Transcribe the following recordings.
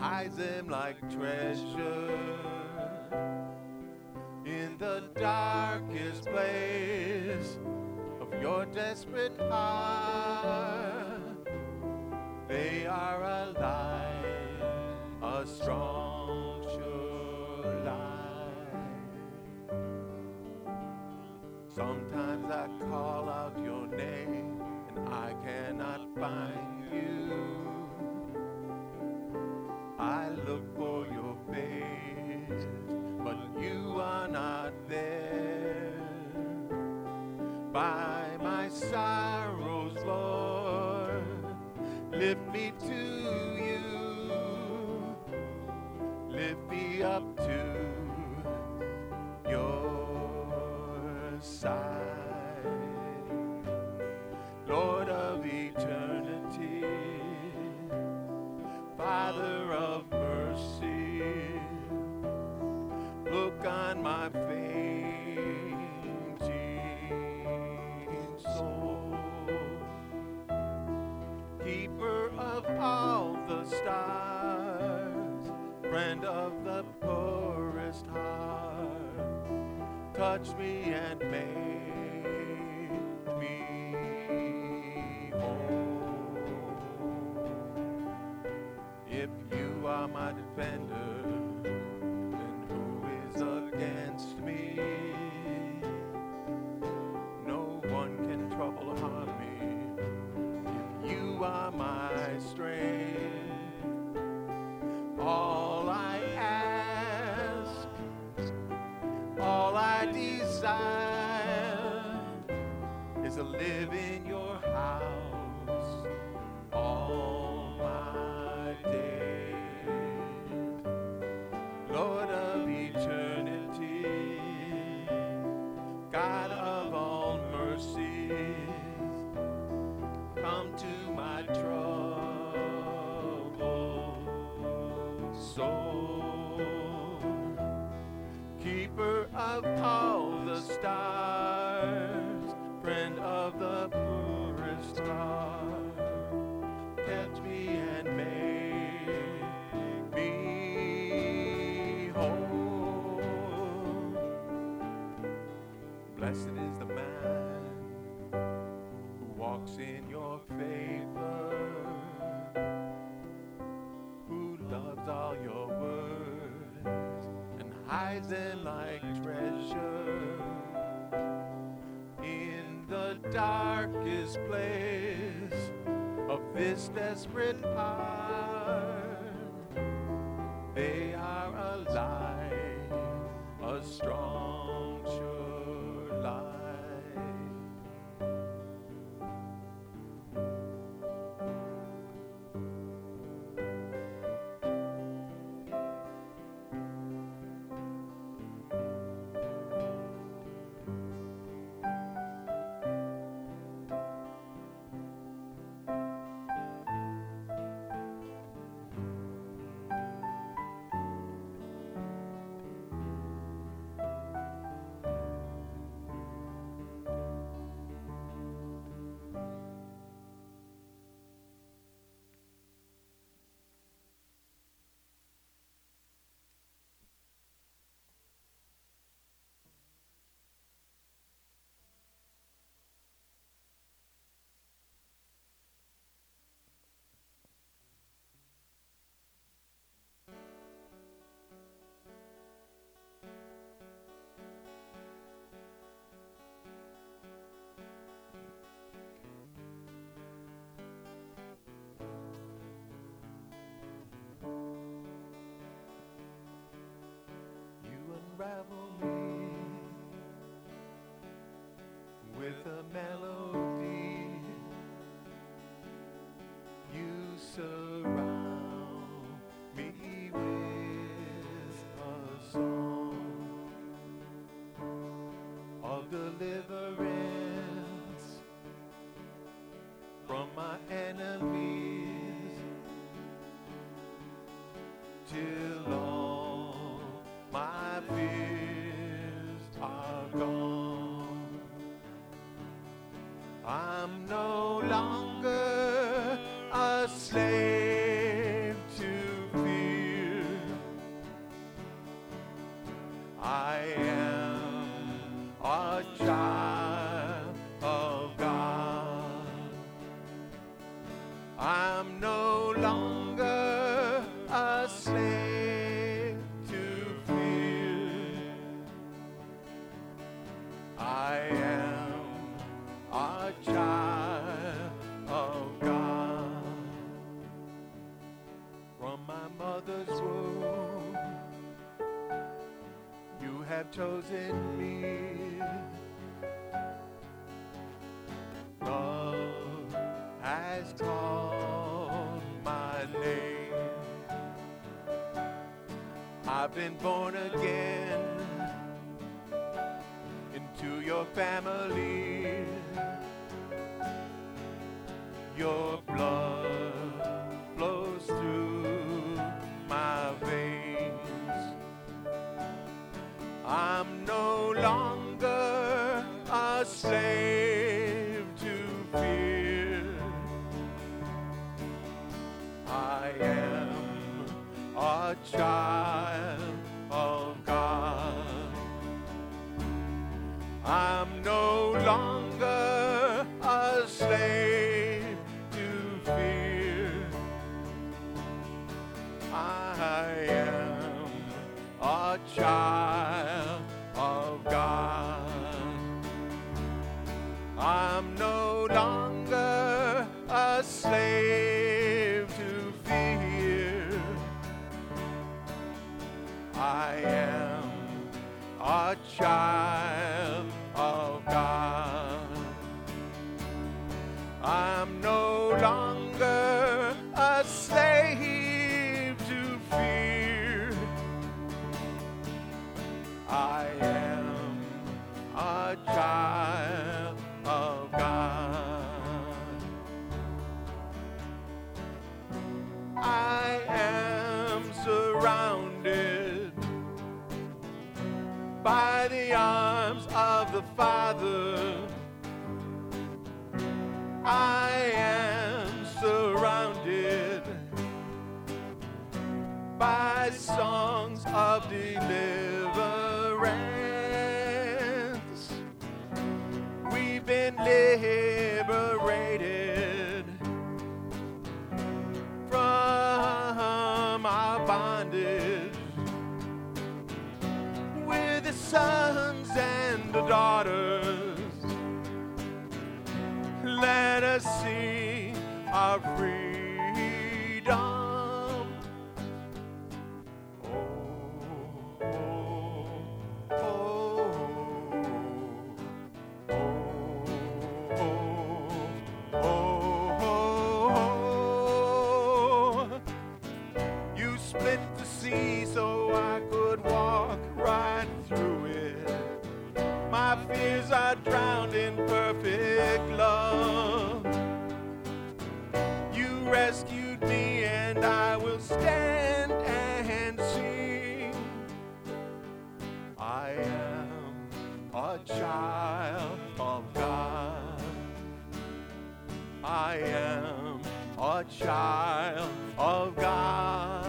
hides them like treasure in the darkest place of your desperate heart. They are alive, a strong, sure light. Sometimes I call out your name and I cannot find you. I look for your face, but you are not there. By my sorrows, Lord, lift me to you. Lift me up to your side. Lord of eternity, Father of mercy, look on my fainting soul. Keeper of all the stars, friend of the poorest heart, touch me and make me whole. If you are my defender, then who is against me? No one can trouble or harm me. If you are my strength, all I ask, all I desire is to live in your house all my days. Lord of eternity, God of all mercies, come to my troubled soul. Keeper of all the stars, friend of the poorest heart, catch me and make me whole. Blessed is the man who walks in your favor, who loves all your words and hides them like treasure in the darkest place of this desperate heart. They are alive, a strong, sure light. Unravel me with a melody. You surround me with a song of deliverance from my enemies till all my fears are gone. I'm no longer a slave to fear. slave to fear. I am a child of God. From my mother's womb, you have chosen me. Love has called my name. I've been born again into your family. Your blood flows through my veins. I'm no longer a slave to fear. I am a child of God. I'm no longer a slave to fear. I am a child of God. I'm no longer a slave to fear. I am a child of God. I'm no longer a slave to fear. I am a child of God. I am surrounded by the arms of the Father. I am surrounded by songs of deliverance. We've been liberated from our bondage. We're the sons and the daughters. Let us see our freedom. Oh, oh, oh, oh. You split the sea so I could walk right through it. My fears are drowned in perfect love. You rescued me and I will stand and sing. I am a child of God. I am a child of God.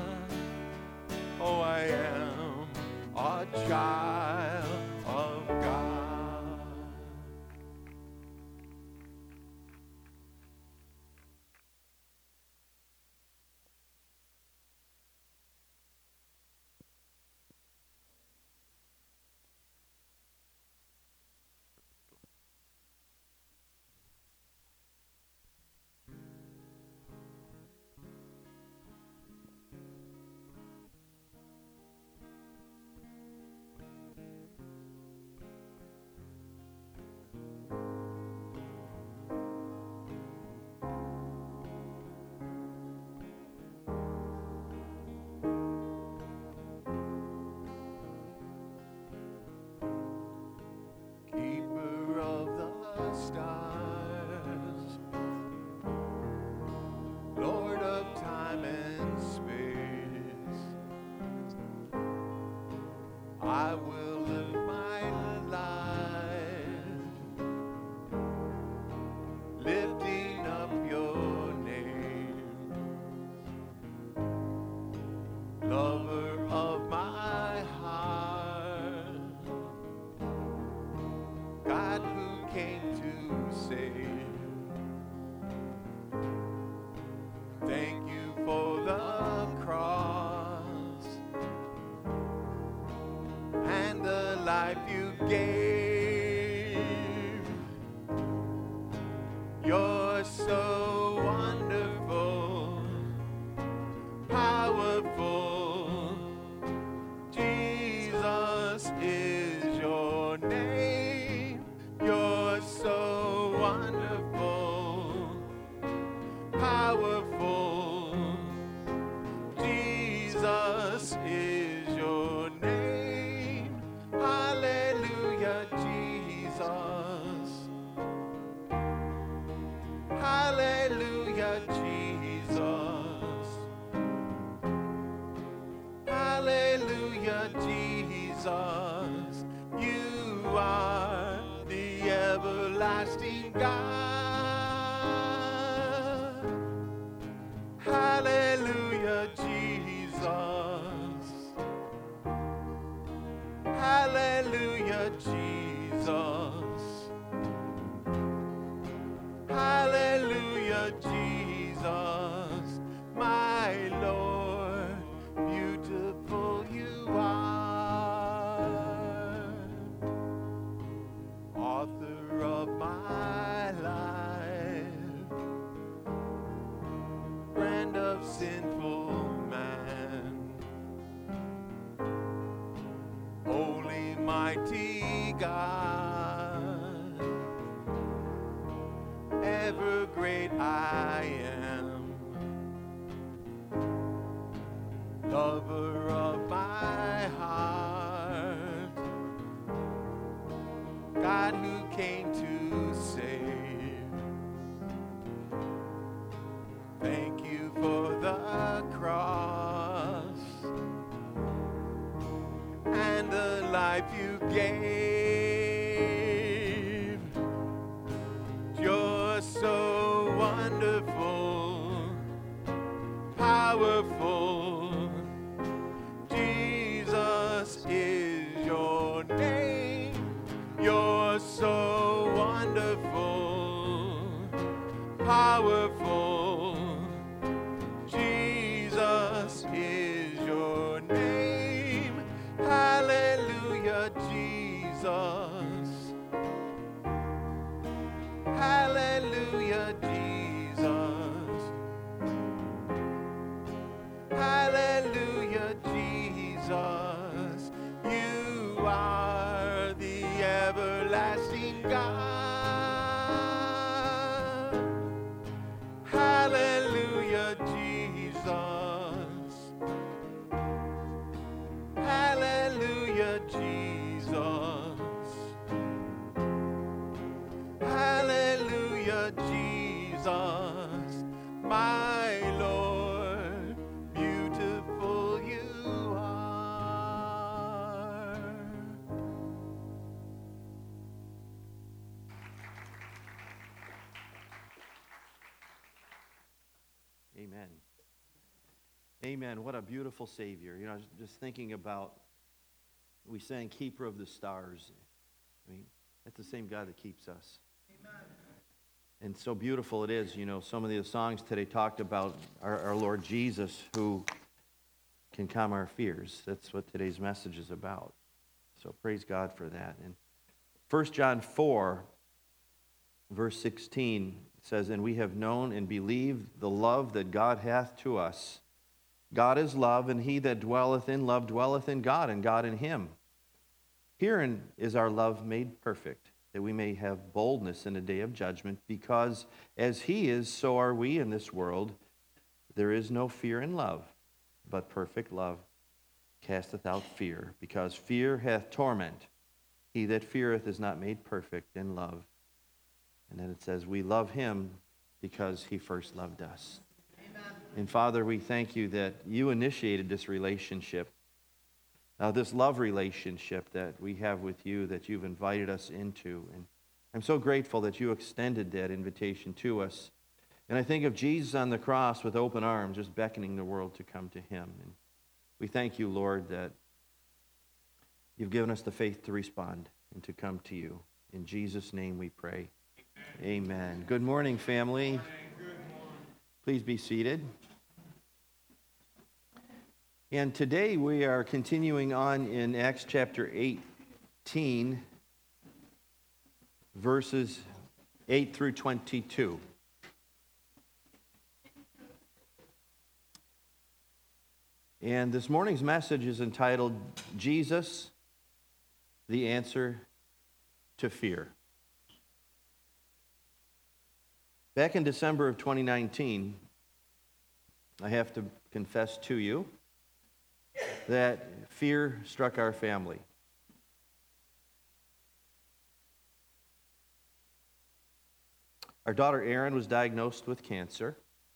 Oh, I am a child of God. powerful. Jesus is your name. You're so wonderful, powerful. Jesus is your name. Hallelujah, Jesus. Hallelujah, Jesus. Hallelujah, Jesus. You are the everlasting God. Hallelujah, Jesus. Hallelujah, Jesus. Hallelujah, Jesus. My Lord, beautiful you are. Author of my life, friend of sinful man, holy mighty God, ever great I am, lover of my heart, God who came to save. Thank you for the cross and the life you gave. You're so wonderful, powerful. Jesus is your name. You're so wonderful, powerful. Jesus is your name. Hallelujah, Jesus. Hallelujah, Jesus. Hallelujah, Jesus. You are the everlasting God. Hallelujah, Jesus. Hallelujah, Jesus. Hallelujah, Jesus. My Lord, beautiful you are. Amen. Amen. What a beautiful Savior. You know, I was just thinking about, we sang Keeper of the Stars. I mean, that's the same God that keeps us. Amen. And so beautiful it is. You know, some of the songs today talked about our Lord Jesus, who can calm our fears. That's what today's message is about. So praise God for that. And 1 John 4, verse 16 says, "And we have known and believed the love that God hath to us. God is love, and he that dwelleth in love dwelleth in God, and God in him. Herein is our love made perfect, that we may have boldness in the day of judgment, because as he is, so are we in this world. There is no fear in love, but perfect love casteth out fear, because fear hath torment. He that feareth is not made perfect in love." And then it says, we love him because he first loved us. Amen. And Father, we thank you that you initiated this relationship, this love relationship that we have with you, that you've invited us into. And I'm so grateful that you extended that invitation to us. And I think of Jesus on the cross with open arms, just beckoning the world to come to him. And we thank you, Lord, that you've given us the faith to respond and to come to you. In Jesus' name we pray. Amen. Good morning, family. Good morning. Please be seated. And today we are continuing on in Acts chapter 18, verses 8 through 22. And this morning's message is entitled, Jesus, the Answer to Fear. Back in December of 2019, I have to confess to you that fear struck our family. Our daughter Erin was diagnosed with cancer,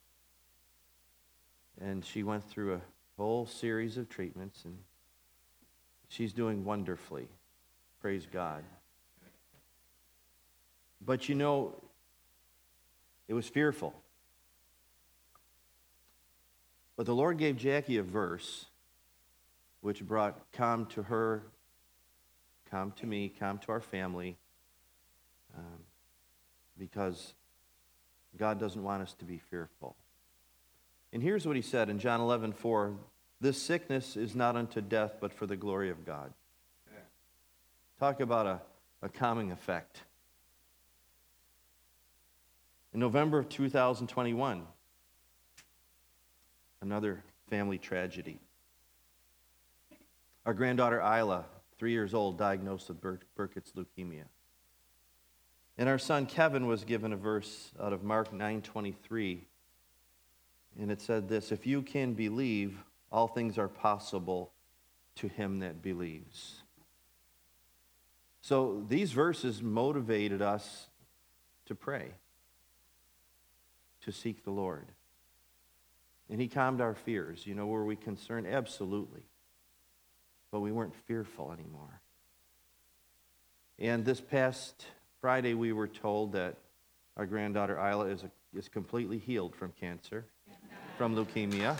and she went through a whole series of treatments, and she's doing wonderfully. Praise God. But you know, it was fearful. But the Lord gave Jackie a verse which brought calm to her, calm to me, calm to our family, because God doesn't want us to be fearful. And here's what he said in John 11:4, "This sickness is not unto death, but for the glory of God." Talk about a calming effect. In November of 2021, another family tragedy. Our granddaughter Isla, 3 years old, diagnosed with Burkitt's leukemia. And our son Kevin was given a verse out of Mark 9:23, and it said this, "If you can believe, all things are possible to him that believes." So these verses motivated us to pray, to seek the Lord. And he calmed our fears. You know, were we concerned? Absolutely. But we weren't fearful anymore. And this past Friday, we were told that our granddaughter Isla is completely healed from cancer, from leukemia.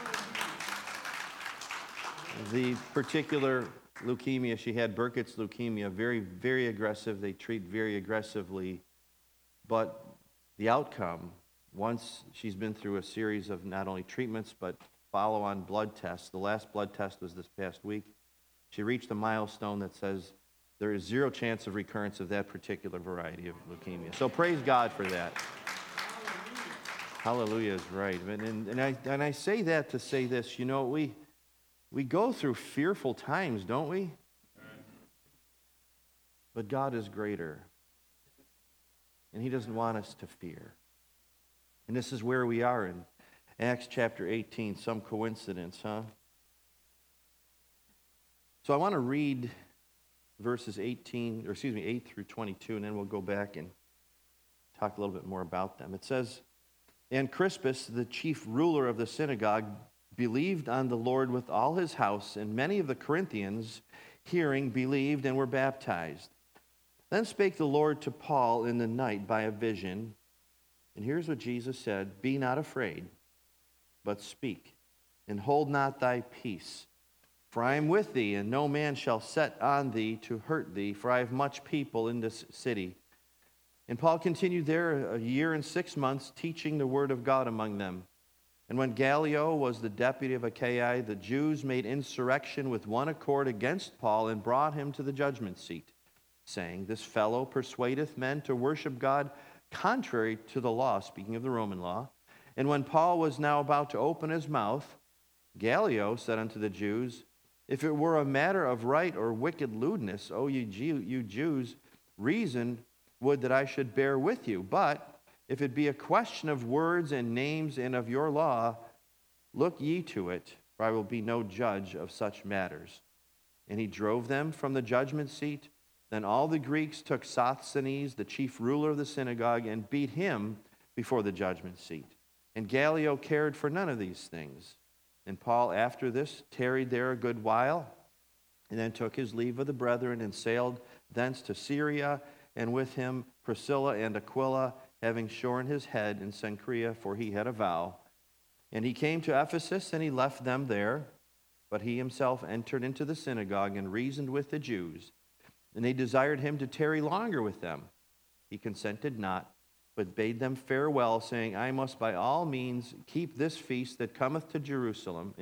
The particular leukemia she had, Burkitt's leukemia, very, very aggressive. They treat very aggressively. But the outcome, once she's been through a series of not only treatments, but follow-on blood tests. The last blood test was this past week. She reached a milestone that says there is 0 chance of recurrence of that particular variety of leukemia. So praise God for that. Hallelujah is right. And I say that to say this, you know, we go through fearful times, don't we? But God is greater. And he doesn't want us to fear. And this is where we are in Acts chapter 18. Some coincidence, huh? So I want to read verses 8 through 22, and then we'll go back and talk a little bit more about them. It says, "And Crispus, the chief ruler of the synagogue, believed on the Lord with all his house, and many of the Corinthians, hearing, believed and were baptized. Then spake the Lord to Paul in the night by a vision." And here's what Jesus said, "Be not afraid, but speak, and hold not thy peace. For I am with thee, and no man shall set on thee to hurt thee, for I have much people in this city." And Paul continued there 1 year and 6 months, teaching the word of God among them. And when Gallio was the deputy of Achaia, the Jews made insurrection with one accord against Paul and brought him to the judgment seat, saying, "This fellow persuadeth men to worship God contrary to the law," speaking of the Roman law. And when Paul was now about to open his mouth, Gallio said unto the Jews, "If it were a matter of right or wicked lewdness, O you Jews, reason would that I should bear with you. But if it be a question of words and names and of your law, look ye to it, for I will be no judge of such matters." And he drove them from the judgment seat. Then all the Greeks took Sosthenes, the chief ruler of the synagogue, and beat him before the judgment seat. And Gallio cared for none of these things. And Paul, after this, tarried there a good while, and then took his leave of the brethren, and sailed thence to Syria, and with him Priscilla and Aquila, having shorn his head in Cenchrea, for he had a vow. And he came to Ephesus, and he left them there. But he himself entered into the synagogue, and reasoned with the Jews. And they desired him to tarry longer with them. He consented not, but bade them farewell, saying, "I must by all means keep this feast that cometh to Jerusalem,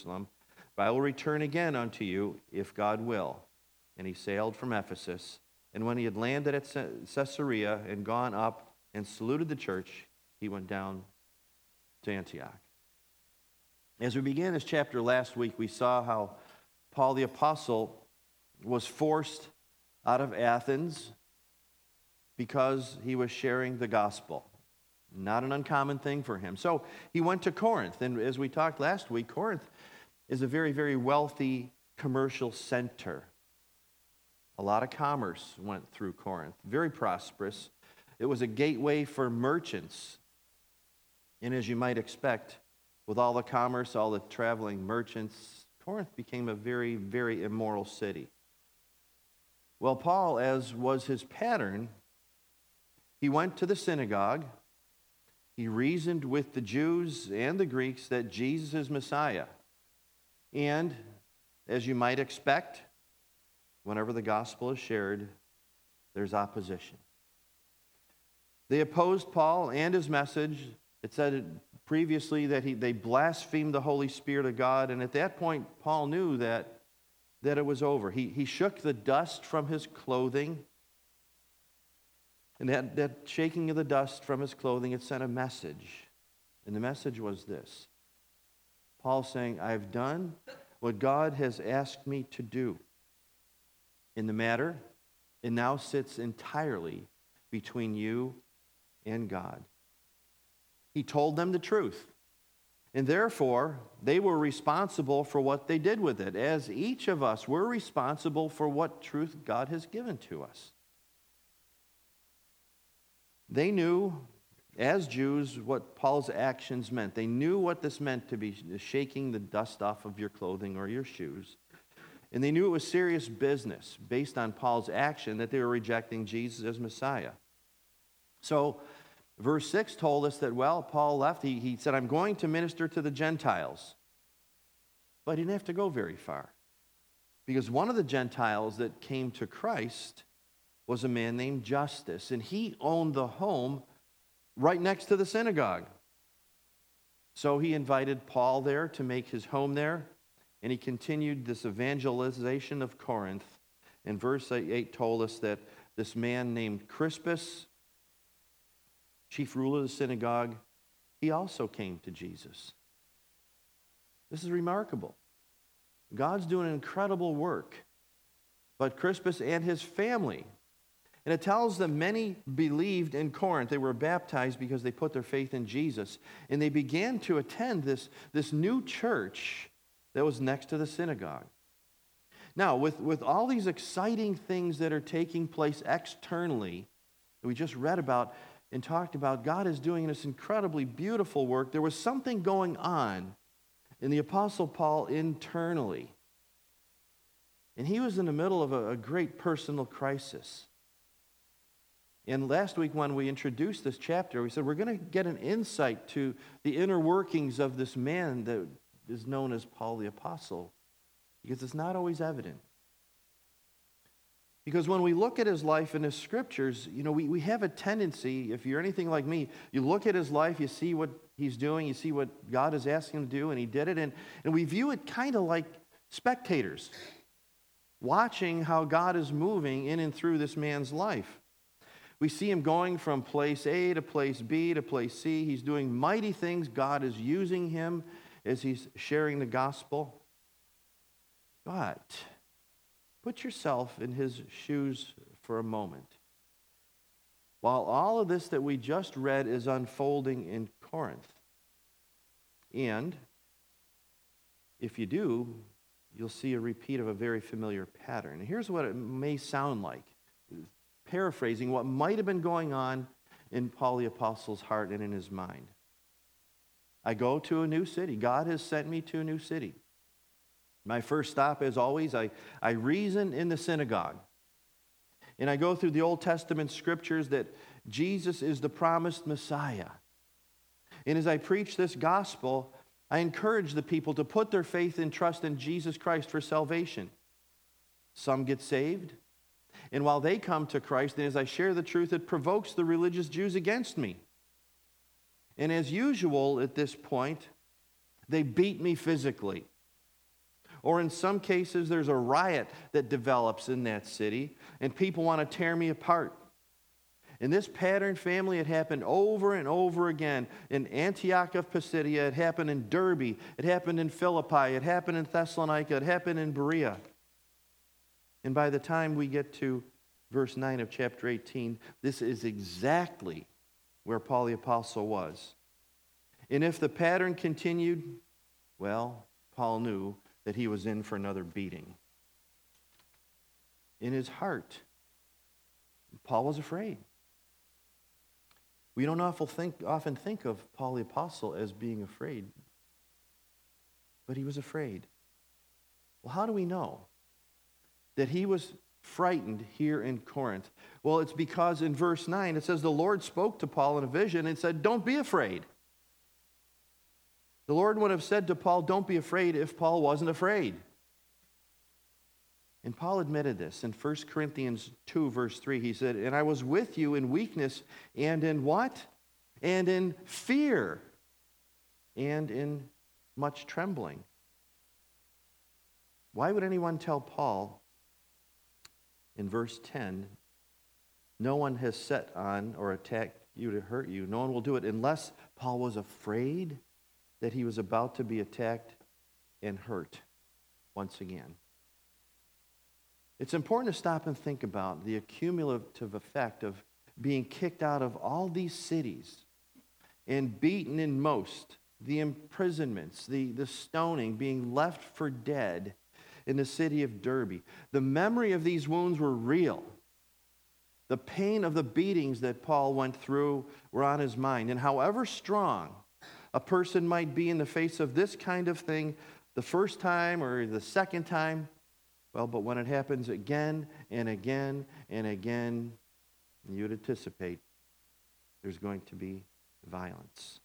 but I will return again unto you, if God will." And he sailed from Ephesus. And when he had landed at Caesarea and gone up and saluted the church, he went down to Antioch. As we began this chapter last week, we saw how Paul the Apostle was forced out of Athens because he was sharing the gospel. Not an uncommon thing for him. So he went to Corinth. And as we talked last week, Corinth is a very, very wealthy commercial center. A lot of commerce went through Corinth. Very prosperous. It was a gateway for merchants. And as you might expect, with all the commerce, all the traveling merchants, Corinth became a very, very immoral city. Well, Paul, as was his pattern, he went to the synagogue. He reasoned with the Jews and the Greeks that Jesus is Messiah. And, as you might expect, whenever the gospel is shared, there's opposition. They opposed Paul and his message. It said previously that they blasphemed the Holy Spirit of God, and at that point, Paul knew that it was over. He shook the dust from his clothing, and that shaking of the dust from his clothing, it sent a message, and the message was this. Paul saying, I've done what God has asked me to do in the matter. It now sits entirely between you and God. He told them the truth. And therefore, they were responsible for what they did with it, as each of us were responsible for what truth God has given to us. They knew, as Jews, what Paul's actions meant. They knew what this meant to be shaking the dust off of your clothing or your shoes. And they knew it was serious business based on Paul's action that they were rejecting Jesus as Messiah. So, verse 6 told us that, well, Paul left. He said, I'm going to minister to the Gentiles. But he didn't have to go very far. Because one of the Gentiles that came to Christ was a man named Justus. And he owned the home right next to the synagogue. So he invited Paul there to make his home there. And he continued this evangelization of Corinth. And verse 8 told us that this man named Crispus, chief ruler of the synagogue, he also came to Jesus. This is remarkable. God's doing an incredible work. But Crispus and his family, and it tells them many believed in Corinth. They were baptized because they put their faith in Jesus. And they began to attend this new church that was next to the synagogue. Now, with all these exciting things that are taking place externally, that we just read about and talked about, God is doing this incredibly beautiful work. There was something going on in the Apostle Paul internally. And he was in the middle of a great personal crisis. And last week when we introduced this chapter, we said we're going to get an insight to the inner workings of this man that is known as Paul the Apostle, because it's not always evident. Because when we look at his life in his scriptures, we have a tendency, if you're anything like me, you look at his life, you see what he's doing, you see what God is asking him to do, and he did it, and we view it kind of like spectators, watching how God is moving in and through this man's life. We see him going from place A to place B to place C. He's doing mighty things. God is using him as he's sharing the gospel. But put yourself in his shoes for a moment. While all of this that we just read is unfolding in Corinth, and if you do, you'll see a repeat of a very familiar pattern. And here's what it may sound like, paraphrasing what might have been going on in Paul the Apostle's heart and in his mind. I go to a new city. God has sent me to a new city. My first stop, as always, I reason in the synagogue. And I go through the Old Testament scriptures that Jesus is the promised Messiah. And as I preach this gospel, I encourage the people to put their faith and trust in Jesus Christ for salvation. Some get saved. And while they come to Christ, and as I share the truth, it provokes the religious Jews against me. And as usual at this point, they beat me physically. Or in some cases, there's a riot that develops in that city, and people want to tear me apart. In this pattern, family, it happened over and over again. In Antioch of Pisidia, it happened in Derbe, it happened in Philippi, it happened in Thessalonica, it happened in Berea. And by the time we get to verse 9 of chapter 18, this is exactly where Paul the Apostle was. And if the pattern continued, well, Paul knew that he was in for another beating. In his heart, Paul was afraid. We don't often think of Paul the Apostle as being afraid, but he was afraid. Well, how do we know that he was frightened here in Corinth? Well, it's because in verse 9 it says the Lord spoke to Paul in a vision and said, "Don't be afraid." The Lord would have said to Paul, "Don't be afraid," if Paul wasn't afraid. And Paul admitted this in 1 Corinthians 2, verse 3. He said, "And I was with you in weakness and in" what? "And in fear and in much trembling." Why would anyone tell Paul in verse 10, "No one has set on or attacked you to hurt you"? No one will do it unless Paul was afraid that he was about to be attacked and hurt once again. It's important to stop and think about the accumulative effect of being kicked out of all these cities and beaten in most, the imprisonments, the stoning, being left for dead in the city of Derbe. The memory of these wounds were real. The pain of the beatings that Paul went through were on his mind. And however strong a person might be in the face of this kind of thing the first time or the second time, well, but when it happens again and again and again, you'd anticipate there's going to be violence.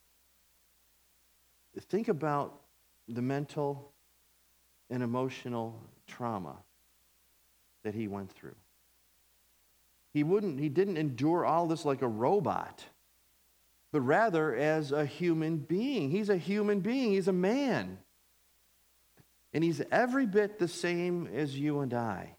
Think about the mental and emotional trauma that he went through. He didn't endure all this like a robot, but rather as a human being. He's a human being. He's a man. And he's every bit the same as you and I.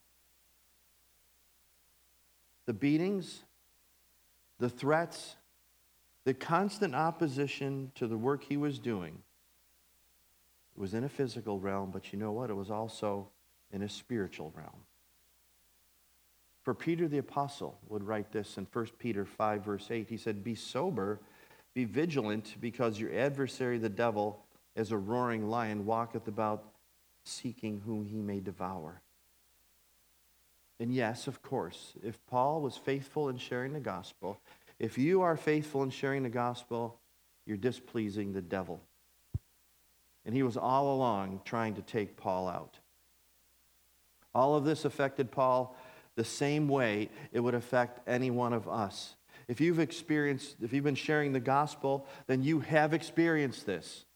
The beatings, the threats, the constant opposition to the work he was doing, it was in a physical realm, but you know what? It was also in a spiritual realm. For Peter the Apostle would write this in 1 Peter 5, verse 8. He said, "Be sober, be vigilant, because your adversary the devil, as a roaring lion, walketh about seeking whom he may devour." And yes, of course, if Paul was faithful in sharing the gospel, if you are faithful in sharing the gospel, you're displeasing the devil. And he was all along trying to take Paul out. All of this affected Paul the same way it would affect any one of us. If you've been sharing the gospel, then you have experienced this.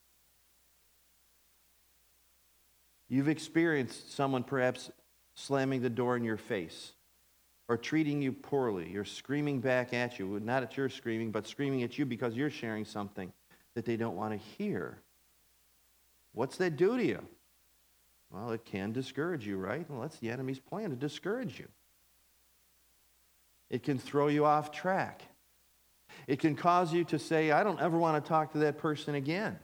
You've experienced someone perhaps slamming the door in your face or treating you poorly or screaming back at you, not at your screaming, but screaming at you because you're sharing something that they don't want to hear. What's that do to you? Well, it can discourage you, right? Well, that's the enemy's plan, to discourage you. It can throw you off track. It can cause you to say, "I don't ever want to talk to that person again."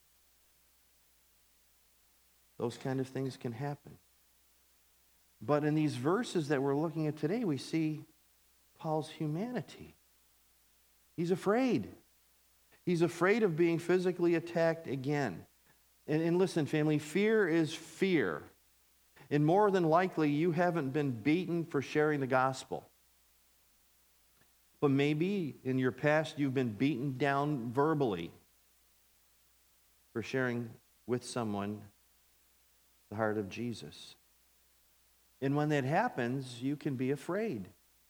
Those kind of things can happen. But in these verses that we're looking at today, we see Paul's humanity. He's afraid. He's afraid of being physically attacked again. And listen, family, fear is fear. And more than likely, you haven't been beaten for sharing the gospel. But maybe in your past, you've been beaten down verbally for sharing with someone the heart of Jesus. And when that happens, you can be afraid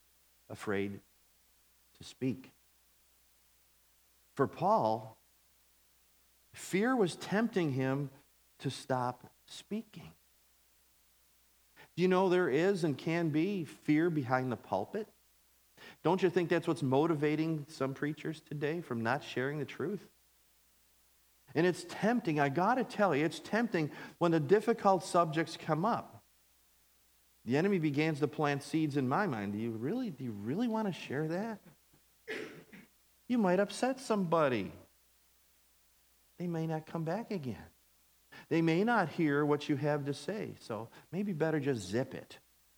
to speak. For Paul, fear was tempting him to stop speaking. Do you know there is and can be fear behind the pulpit? Don't you think that's what's motivating some preachers today from not sharing the truth? And it's tempting, I got to tell you, it's tempting when the difficult subjects come up. The enemy begins to plant seeds in my mind. Do you really want to share that? You might upset somebody. They may not come back again. They may not hear what you have to say, so maybe better just zip it.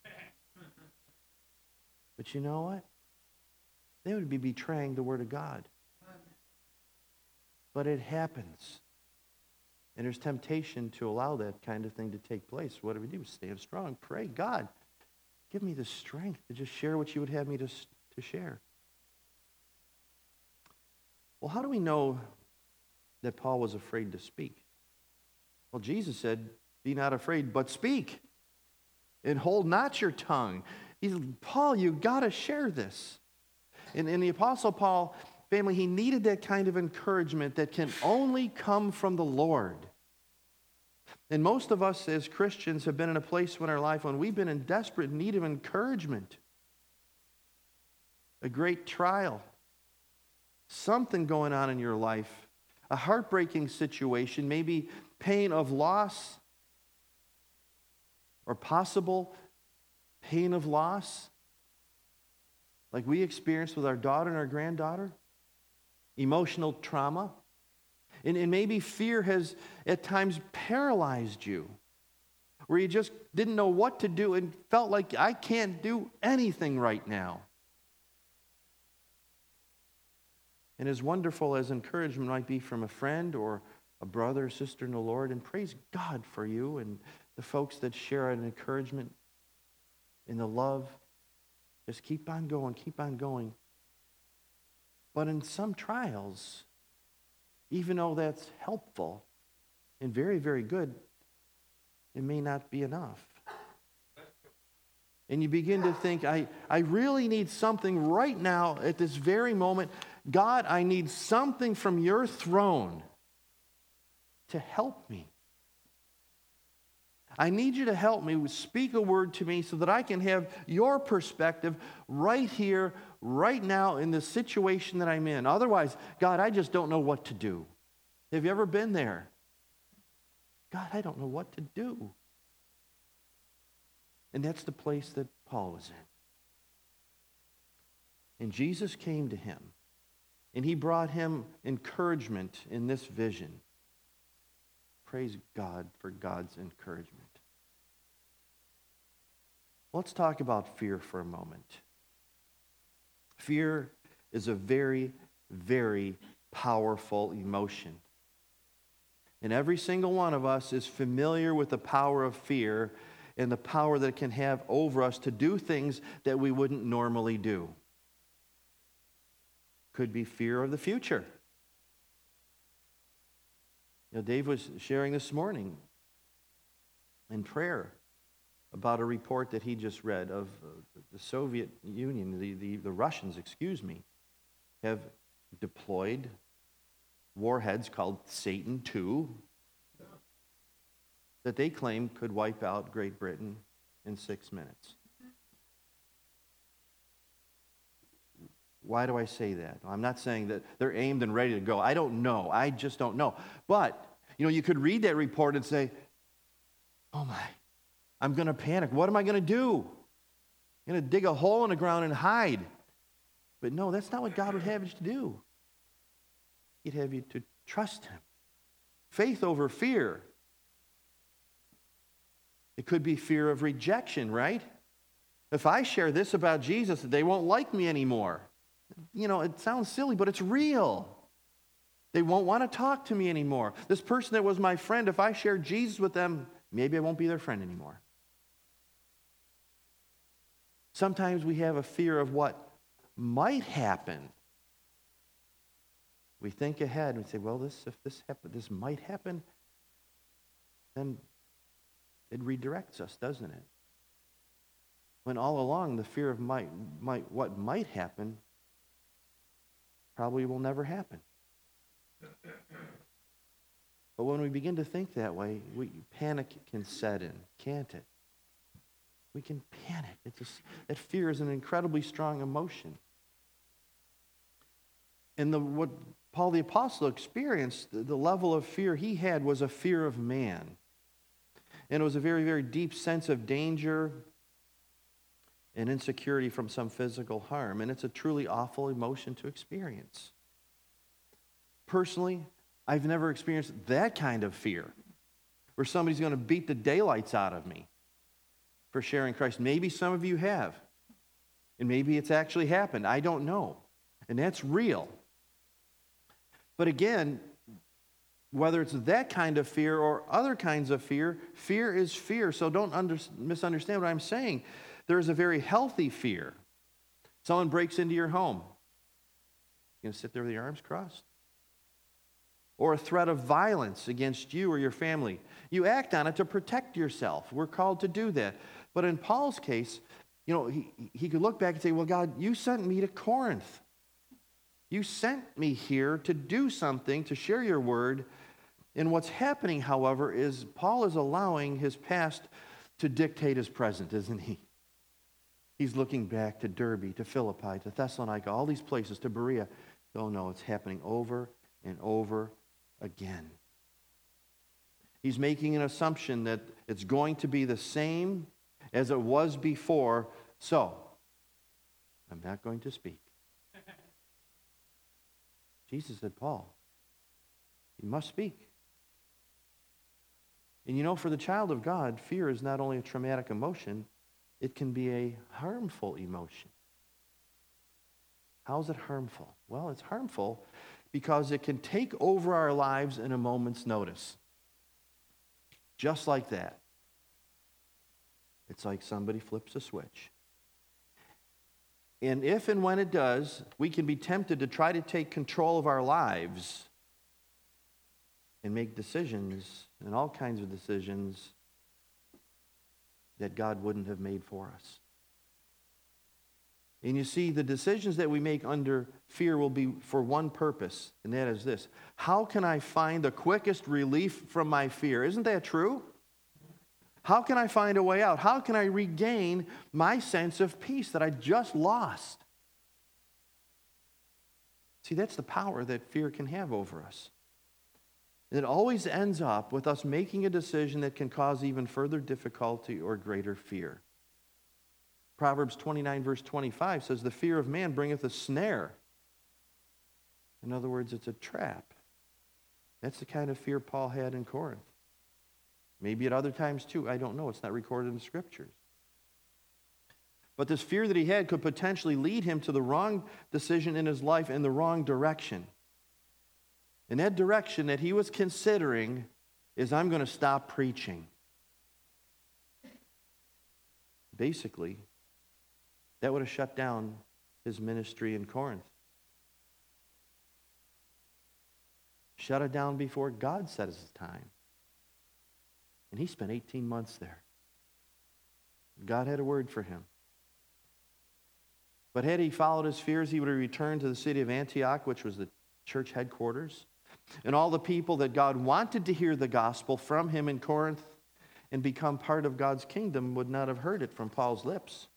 But you know what? They would be betraying the Word of God. But it happens. And there's temptation to allow that kind of thing to take place. What do we do? Stand strong. Pray, God, give me the strength to just share what you would have me to share. Well, how do we know that Paul was afraid to speak? Well, Jesus said, be not afraid, but speak. And hold not your tongue. Paul, you got to share this. In the Apostle Paul family, he needed that kind of encouragement that can only come from the Lord. And most of us as Christians have been in a place in our life when we've been in desperate need of encouragement. A great trial. Something going on in your life. A heartbreaking situation, maybe pain of loss or possible pain of loss, like we experienced with our daughter and our granddaughter, emotional trauma, and maybe fear has at times paralyzed you, where you just didn't know what to do and felt like I can't do anything right now. And as wonderful as encouragement might be from a friend or a brother or sister in the Lord, and praise God for you and the folks that share an encouragement in the love, just keep on going, keep on going. But in some trials, even though that's helpful and very, very good, it may not be enough. And you begin to think, I really need something right now at this very moment. God, I need something from your throne to help me. I need you to help me, speak a word to me so that I can have your perspective right here, right now in the situation that I'm in. Otherwise, God, I just don't know what to do. Have you ever been there? God, I don't know what to do. And that's the place that Paul was in. And Jesus came to him, and he brought him encouragement in this vision. Praise God for God's encouragement. Let's talk about fear for a moment. Fear is a very, very powerful emotion. And every single one of us is familiar with the power of fear and the power that it can have over us to do things that we wouldn't normally do. Could be fear of the future. You know, Dave was sharing this morning in prayer about a report that he just read of the Soviet Union, the Russians, have deployed warheads called Satan II that they claim could wipe out Great Britain in 6 minutes. Why do I say that? I'm not saying that they're aimed and ready to go. I don't know. I just don't know. But, you could read that report and say, oh my, I'm going to panic. What am I going to do? I'm going to dig a hole in the ground and hide. But no, that's not what God would have you to do. He'd have you to trust him. Faith over fear. It could be fear of rejection, right? If I share this about Jesus, they won't like me anymore. It sounds silly, but it's real. They won't want to talk to me anymore. This person that was my friend, if I share Jesus with them, maybe I won't be their friend anymore. Sometimes we have a fear of what might happen. We think ahead and say, well, if this happen, this might happen, then it redirects us, doesn't it? When all along the fear of what might happen probably will never happen. But when we begin to think that way, panic can set in, can't it? We can panic. That fear is an incredibly strong emotion. And what Paul the Apostle experienced, the level of fear he had was a fear of man. And it was a very, very deep sense of danger and insecurity from some physical harm. And it's a truly awful emotion to experience. Personally, I've never experienced that kind of fear where somebody's going to beat the daylights out of me for sharing Christ. Maybe some of you have. And maybe it's actually happened. I don't know. And that's real. But again, whether it's that kind of fear or other kinds of fear, fear is fear. So don't misunderstand what I'm saying. There is a very healthy fear. Someone breaks into your home. You going to sit there with your arms crossed? Or a threat of violence against you or your family. You act on it to protect yourself. We're called to do that. But in Paul's case, he could look back and say, well, God, you sent me to Corinth. You sent me here to do something, to share your word. And what's happening, however, is Paul is allowing his past to dictate his present, isn't he? He's looking back to Derbe, to Philippi, to Thessalonica, all these places, to Berea. Oh no, it's happening over and over again. He's making an assumption that it's going to be the same as it was before, so I'm not going to speak. Jesus said, Paul, you must speak. And for the child of God, fear is not only a traumatic emotion, it can be a harmful emotion. How is it harmful? Well, it's harmful because it can take over our lives in a moment's notice. Just like that. It's like somebody flips a switch. And if and when it does, we can be tempted to try to take control of our lives and make decisions, and all kinds of decisions that God wouldn't have made for us. And you see, the decisions that we make under fear will be for one purpose, and that is this. How can I find the quickest relief from my fear? Isn't that true? How can I find a way out? How can I regain my sense of peace that I just lost? See, that's the power that fear can have over us. And it always ends up with us making a decision that can cause even further difficulty or greater fear. Proverbs 29, verse 25 says, the fear of man bringeth a snare. In other words, it's a trap. That's the kind of fear Paul had in Corinth. Maybe at other times too. I don't know. It's not recorded in the Scriptures. But this fear that he had could potentially lead him to the wrong decision in his life in the wrong direction. And that direction that he was considering is, I'm going to stop preaching. Basically, that would have shut down his ministry in Corinth. Shut it down before God set his time. And he spent 18 months there. God had a word for him. But had he followed his fears, he would have returned to the city of Antioch, which was the church headquarters. And all the people that God wanted to hear the gospel from him in Corinth and become part of God's kingdom would not have heard it from Paul's lips.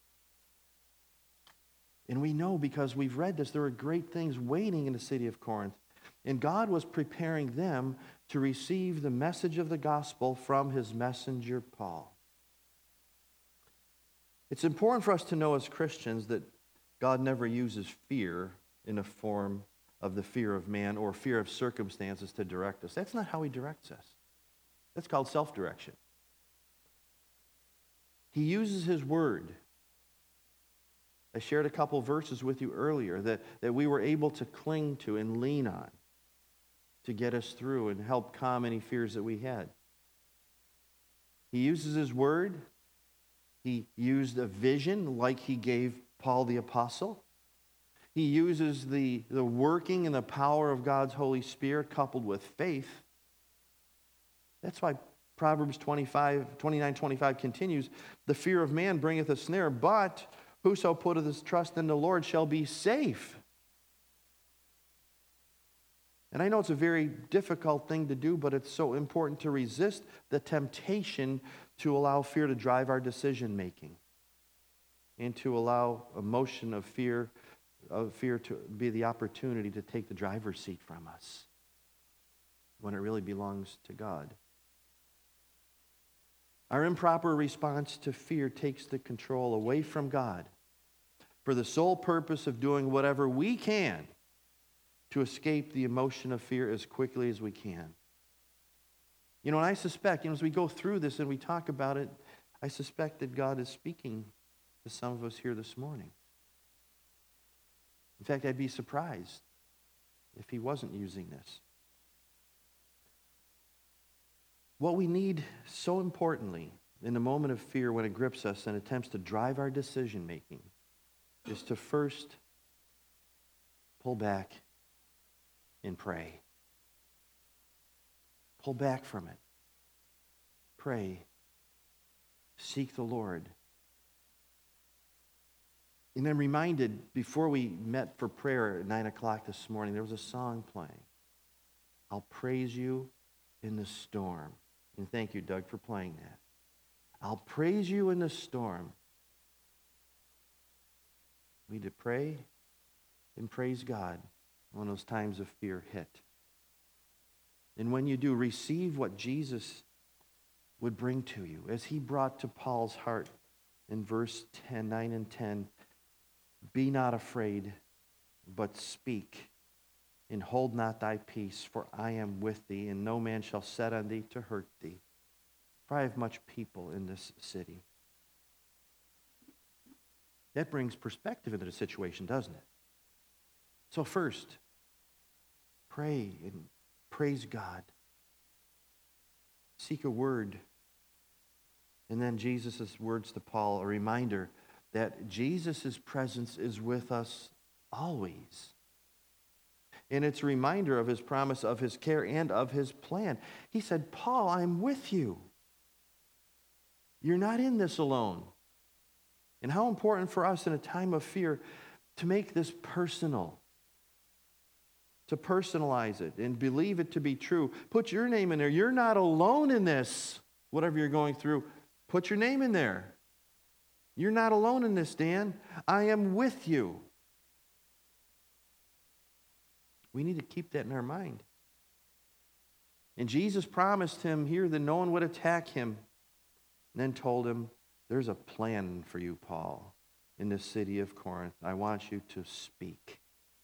And we know, because we've read this, there were great things waiting in the city of Corinth. And God was preparing them to receive the message of the gospel from his messenger, Paul. It's important for us to know as Christians that God never uses fear in a form of the fear of man or fear of circumstances to direct us. That's not how he directs us. That's called self-direction. He uses his word. I shared a couple verses with you earlier that we were able to cling to and lean on to get us through and help calm any fears that we had. He uses his word. He used a vision like he gave Paul the apostle. He uses the working and the power of God's Holy Spirit coupled with faith. That's why Proverbs 29:25 continues, the fear of man bringeth a snare, but whoso putteth his trust in the Lord shall be safe. And I know it's a very difficult thing to do, but it's so important to resist the temptation to allow fear to drive our decision making and to allow emotion of fear to be the opportunity to take the driver's seat from us when it really belongs to God. Our improper response to fear takes the control away from God for the sole purpose of doing whatever we can to escape the emotion of fear as quickly as we can. You know, and I suspect, as we go through this and we talk about it, I suspect that God is speaking to some of us here this morning. In fact, I'd be surprised if he wasn't using this. What we need so importantly in the moment of fear when it grips us and attempts to drive our decision-making is to first pull back and pray. Pull back from it. Pray. Seek the Lord. And I'm reminded, before we met for prayer at 9 o'clock this morning, there was a song playing. I'll praise you in the storm. And thank you, Doug, for playing that. I'll praise you in the storm. We need to pray and praise God when those times of fear hit. And when you do, receive what Jesus would bring to you, as he brought to Paul's heart in verse 10, 9 and 10. Be not afraid, but speak, and hold not thy peace, for I am with thee, and no man shall set on thee to hurt thee. For I have much people in this city. That brings perspective into the situation, doesn't it? So first, pray and praise God. Seek a word. And then Jesus' words to Paul, a reminder that Jesus' presence is with us always. And it's a reminder of his promise, of his care, and of his plan. He said, Paul, I'm with you. You're not in this alone. And how important for us in a time of fear to make this personal, to personalize it and believe it to be true. Put your name in there. You're not alone in this, whatever you're going through. Put your name in there. You're not alone in this, Dan. I am with you. We need to keep that in our mind. And Jesus promised him here that no one would attack him. And then told him, there's a plan for you, Paul, in the city of Corinth. I want you to speak.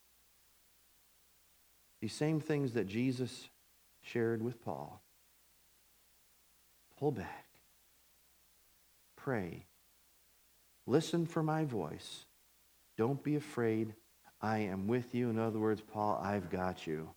These same things that Jesus shared with Paul. Pull back. Pray. Listen for my voice. Don't be afraid. I am with you. In other words, Paul, I've got you.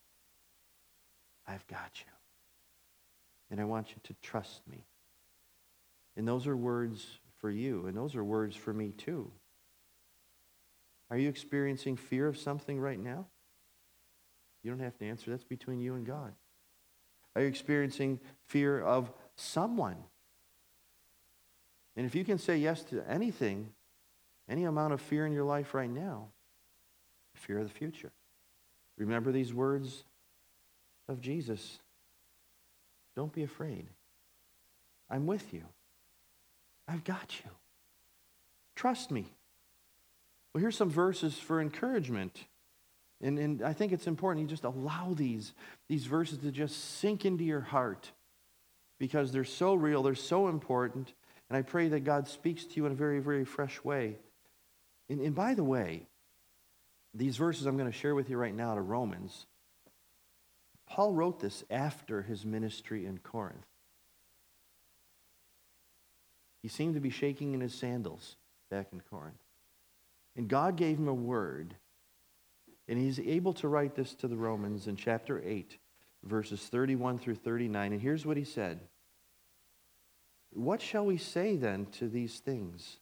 I've got you. And I want you to trust me. And those are words for you, and those are words for me too. Are you experiencing fear of something right now? You don't have to answer. That's between you and God. Are you experiencing fear of someone? And if you can say yes to anything, any amount of fear in your life right now, fear of the future. Remember these words of Jesus. Don't be afraid. I'm with you. I've got you. Trust me. Well, here's some verses for encouragement. And I think it's important you just allow these verses to just sink into your heart because they're so real, they're so important, and I pray that God speaks to you in a very, very fresh way. And by the way, these verses I'm going to share with you right now to Romans, Paul wrote this after his ministry in Corinth. He seemed to be shaking in his sandals back in Corinth. And God gave him a word. And he's able to write this to the Romans in chapter 8, verses 31 through 39. And here's what he said. What shall we say then to these things?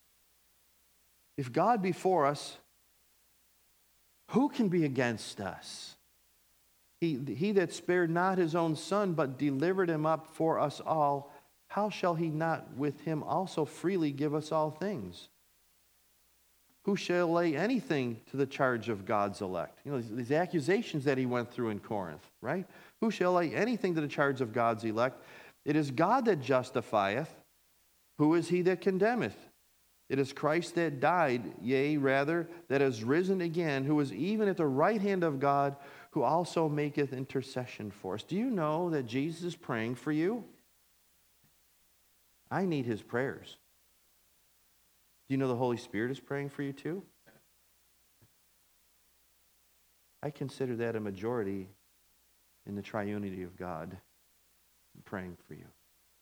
If God be for us, who can be against us? He that spared not his own son, but delivered him up for us all, how shall he not with him also freely give us all things? Who shall lay anything to the charge of God's elect? You know, these accusations that he went through in Corinth, right? Who shall lay anything to the charge of God's elect? It is God that justifieth. Who is he that condemneth? It is Christ that died, yea, rather, that is risen again, who is even at the right hand of God, who also maketh intercession for us. Do you know that Jesus is praying for you? I need his prayers. Do you know the Holy Spirit is praying for you too? I consider that a majority in the triunity of God praying for you.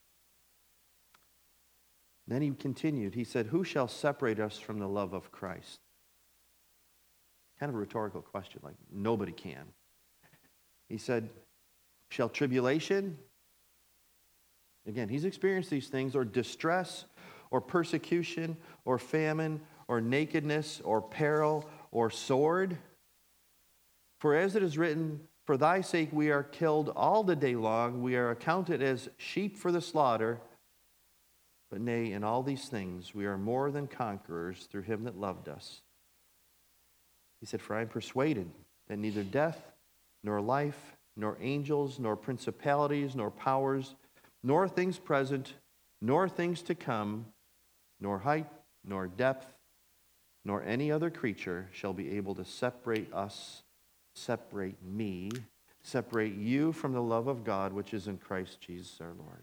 Then he continued. He said, who shall separate us from the love of Christ? Kind of a rhetorical question, like nobody can. He said, shall tribulation? Again, he's experienced these things, or distress, or persecution, or famine, or nakedness, or peril, or sword. For as it is written, for thy sake we are killed all the day long, we are accounted as sheep for the slaughter. But nay, in all these things we are more than conquerors through him that loved us. He said, for I am persuaded that neither death, nor life, nor angels, nor principalities, nor powers, nor things present, nor things to come, nor height, nor depth, nor any other creature shall be able to separate us, separate me, separate you from the love of God which is in Christ Jesus our Lord.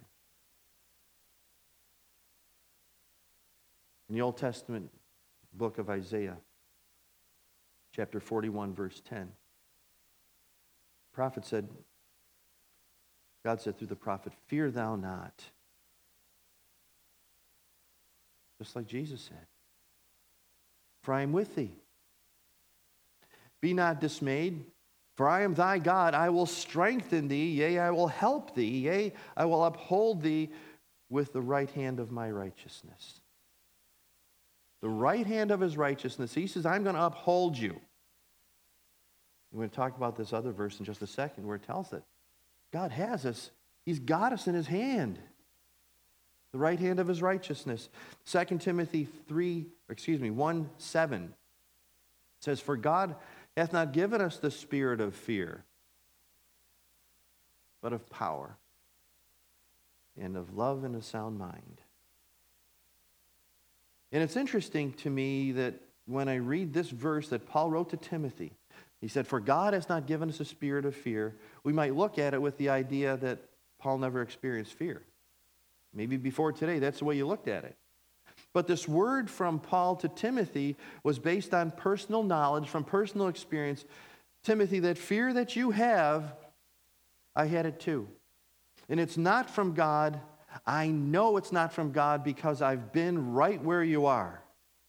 In the Old Testament book of Isaiah, chapter 41, verse 10, the prophet said, God said through the prophet, fear thou not. Just like Jesus said. For I am with thee. Be not dismayed, for I am thy God. I will strengthen thee, yea, I will help thee, yea, I will uphold thee with the right hand of my righteousness. The right hand of his righteousness. He says, I'm going to uphold you. We're going to talk about this other verse in just a second where it tells that God has us. He's got us in his hand. The right hand of his righteousness. 2 Timothy 1:7 says, for God hath not given us the spirit of fear, but of power and of love and a sound mind. And it's interesting to me that when I read this verse that Paul wrote to Timothy, he said, for God has not given us a spirit of fear. We might look at it with the idea that Paul never experienced fear. Maybe before today, that's the way you looked at it. But this word from Paul to Timothy was based on personal knowledge, from personal experience. Timothy, that fear that you have, I had it too. And it's not from God. I know it's not from God because I've been right where you are.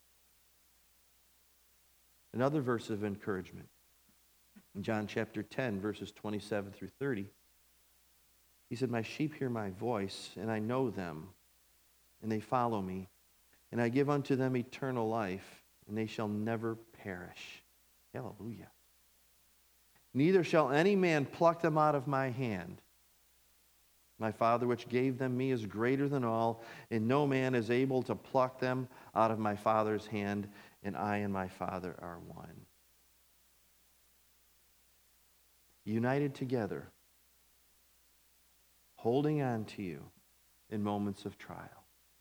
Another verse of encouragement. In John chapter 10, verses 27 through 30, he said, my sheep hear my voice, and I know them, and they follow me. And I give unto them eternal life, and they shall never perish. Hallelujah. Neither shall any man pluck them out of my hand. My Father which gave them me is greater than all, and no man is able to pluck them out of my Father's hand, and I and my Father are one. United together, holding on to you in moments of trial.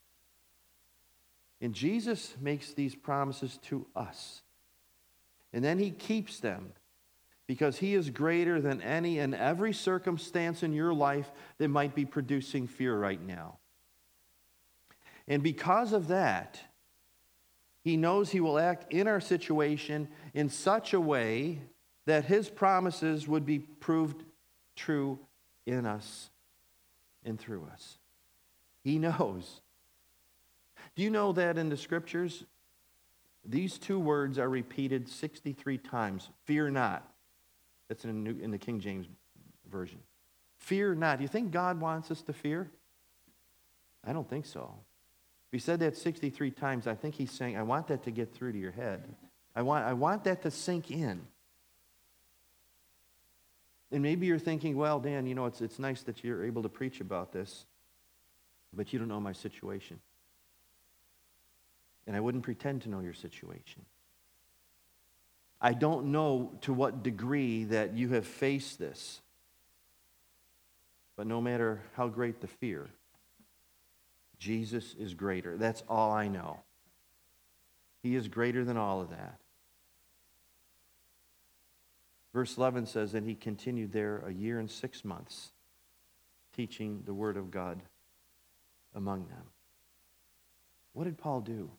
And Jesus makes these promises to us. And then he keeps them because he is greater than any and every circumstance in your life that might be producing fear right now. And because of that, he knows he will act in our situation in such a way that his promises would be proved true in us and through us. He knows. Do you know that in the scriptures, these two words are repeated 63 times? Fear not. That's in the King James Version. Fear not. Do you think God wants us to fear? I don't think so. If he said that 63 times, I think he's saying, I want that to get through to your head. I want that to sink in. And maybe you're thinking, well, Dan, you know, it's nice that you're able to preach about this, but you don't know my situation. And I wouldn't pretend to know your situation. I don't know to what degree that you have faced this. But no matter how great the fear, Jesus is greater. That's all I know. He is greater than all of that. Verse 11 says, and he continued there 1 year and 6 months, teaching the word of God among them. What did Paul do?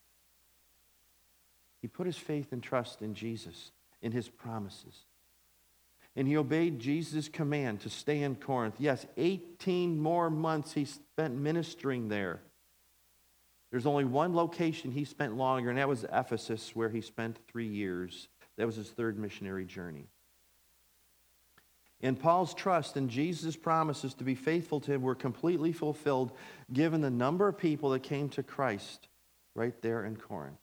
He put his faith and trust in Jesus, in his promises. And he obeyed Jesus' command to stay in Corinth. Yes, 18 more months he spent ministering there. There's only one location he spent longer, and that was Ephesus, where he spent 3 years. That was his third missionary journey. And Paul's trust in Jesus' promises to be faithful to him were completely fulfilled, given the number of people that came to Christ right there in Corinth.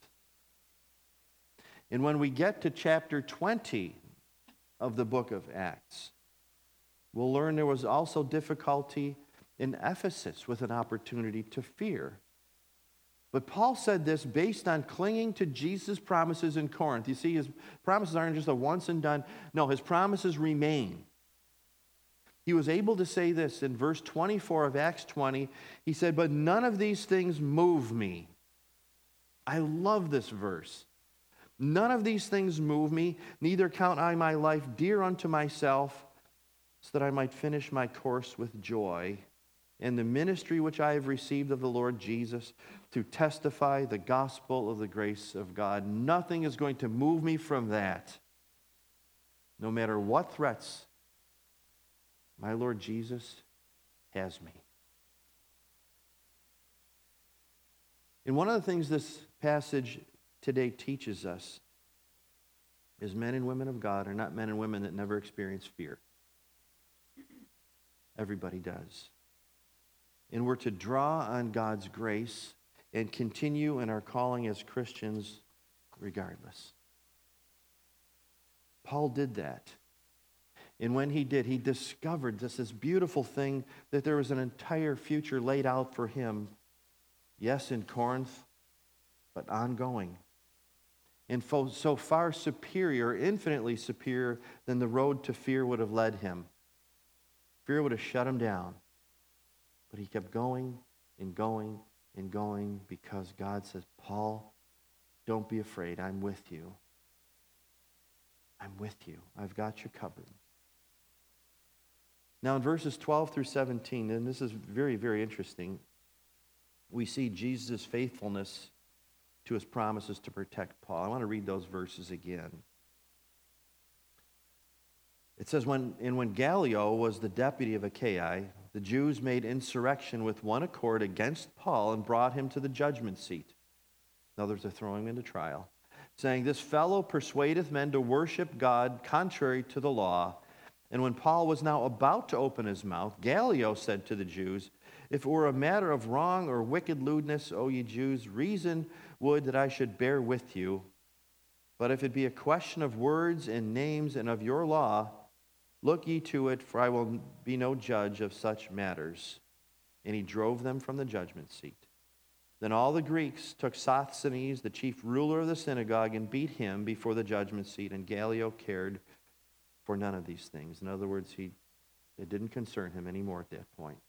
And when we get to chapter 20 of the book of Acts, we'll learn there was also difficulty in Ephesus with an opportunity to fear. But Paul said this based on clinging to Jesus' promises in Corinth. You see, his promises aren't just a once and done. No, his promises remain. He was able to say this in verse 24 of Acts 20. He said, "But none of these things move me." I love this verse. "None of these things move me, neither count I my life dear unto myself, so that I might finish my course with joy, and the ministry which I have received of the Lord Jesus, to testify the gospel of the grace of God." Nothing is going to move me from that. No matter what threats my Lord Jesus has me. And one of the things this passage today teaches us is men and women of God are not men and women that never experience fear. Everybody does. And we're to draw on God's grace and continue in our calling as Christians regardless. Paul did that. And when he did, he discovered this beautiful thing that there was an entire future laid out for him. Yes, in Corinth, but ongoing. And so far superior, infinitely superior, than the road to fear would have led him. Fear would have shut him down. But he kept going and going and going because God says, "Paul, don't be afraid. I'm with you. I'm with you. I've got you covered." Now in verses 12 through 17, and this is very, very interesting, we see Jesus' faithfulness to his promises to protect Paul. I want to read those verses again. It says, when Gallio was the deputy of Achaia, the Jews made insurrection with one accord against Paul and brought him to the judgment seat. In other words, they're throwing him into trial, saying, "This fellow persuadeth men to worship God contrary to the law." And when Paul was now about to open his mouth, Gallio said to the Jews, "If it were a matter of wrong or wicked lewdness, O ye Jews, reason would that I should bear with you. But if it be a question of words and names and of your law, look ye to it, for I will be no judge of such matters." And he drove them from the judgment seat. Then all the Greeks took Sosthenes, the chief ruler of the synagogue, and beat him before the judgment seat, and Gallio cared for none of these things. In other words, it didn't concern him anymore at that point.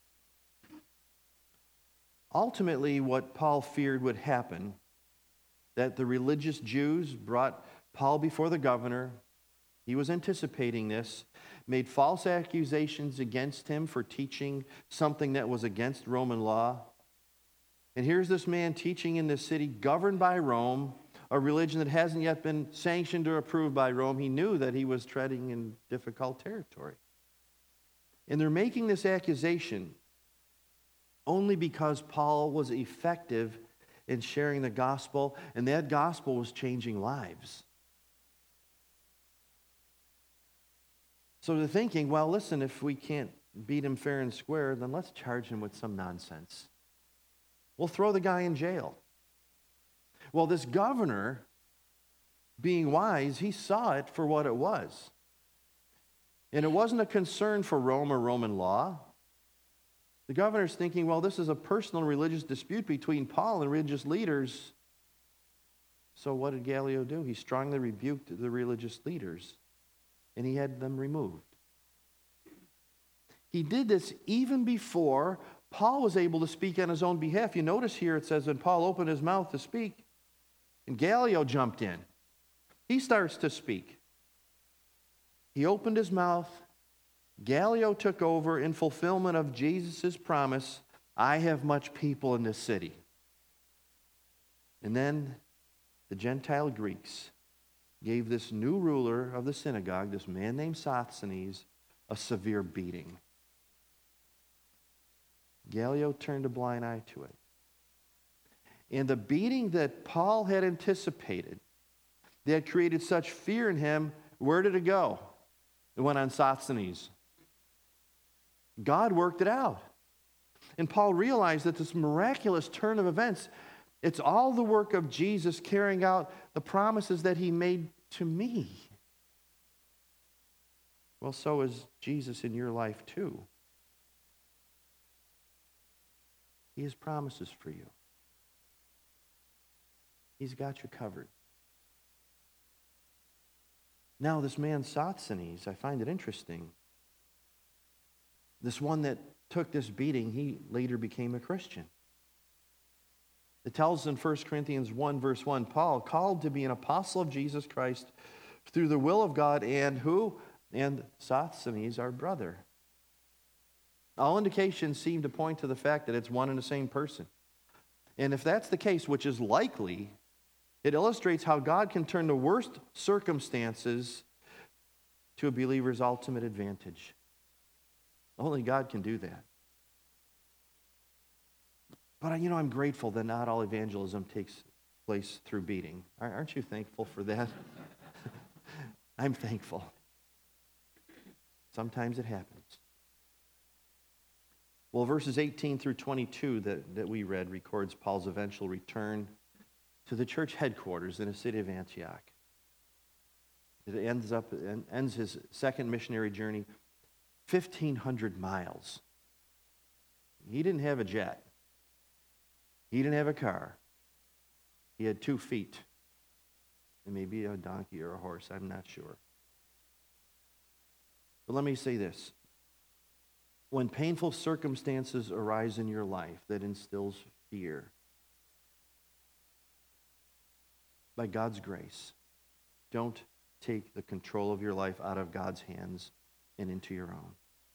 Ultimately, what Paul feared would happen, that the religious Jews brought Paul before the governor. He was anticipating this, made false accusations against him for teaching something that was against Roman law. And here's this man teaching in this city governed by Rome, a religion that hasn't yet been sanctioned or approved by Rome. He knew that he was treading in difficult territory. And they're making this accusation only because Paul was effective in sharing the gospel, and that gospel was changing lives. So they're thinking, well, listen, if we can't beat him fair and square, then let's charge him with some nonsense. We'll throw the guy in jail. Well, this governor, being wise, he saw it for what it was. And it wasn't a concern for Rome or Roman law. The governor's thinking, well, this is a personal religious dispute between Paul and religious leaders. So what did Gallio do? He strongly rebuked the religious leaders, and he had them removed. He did this even before Paul was able to speak on his own behalf. You notice here it says, when Paul opened his mouth to speak, and Gallio jumped in. He starts to speak. He opened his mouth. Gallio took over in fulfillment of Jesus' promise, I have much people in this city. And then the Gentile Greeks gave this new ruler of the synagogue, this man named Sosthenes, a severe beating. Gallio turned a blind eye to it. And the beating that Paul had anticipated, that created such fear in him, where did it go? It went on Sosthenes. God worked it out. And Paul realized that this miraculous turn of events, it's all the work of Jesus carrying out the promises that he made to me. Well, so is Jesus in your life too. He has promises for you. He's got you covered. Now, this man Sosthenes, I find it interesting. This one that took this beating, he later became a Christian. It tells in 1 Corinthians 1, verse 1, Paul, called to be an apostle of Jesus Christ through the will of God, and who? And Sosthenes, our brother. All indications seem to point to the fact that it's one and the same person. And if that's the case, which is likely, it illustrates how God can turn the worst circumstances to a believer's ultimate advantage. Only God can do that. But, I'm grateful that not all evangelism takes place through beating. Aren't you thankful for that? I'm thankful. Sometimes it happens. Well, verses 18 through 22 that we read records Paul's eventual return to the church headquarters in the city of Antioch. It ends his second missionary journey, 1,500 miles. He didn't have a jet. He didn't have a car. He had 2 feet. And maybe a donkey or a horse, I'm not sure. But let me say this. When painful circumstances arise in your life that instills fear, by God's grace, don't take the control of your life out of God's hands and into your own.